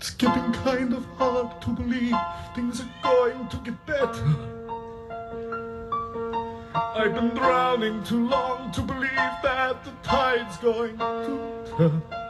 It's getting kind of hard to believe things are going to get better. I've been drowning too long to believe that the tide's going to turn.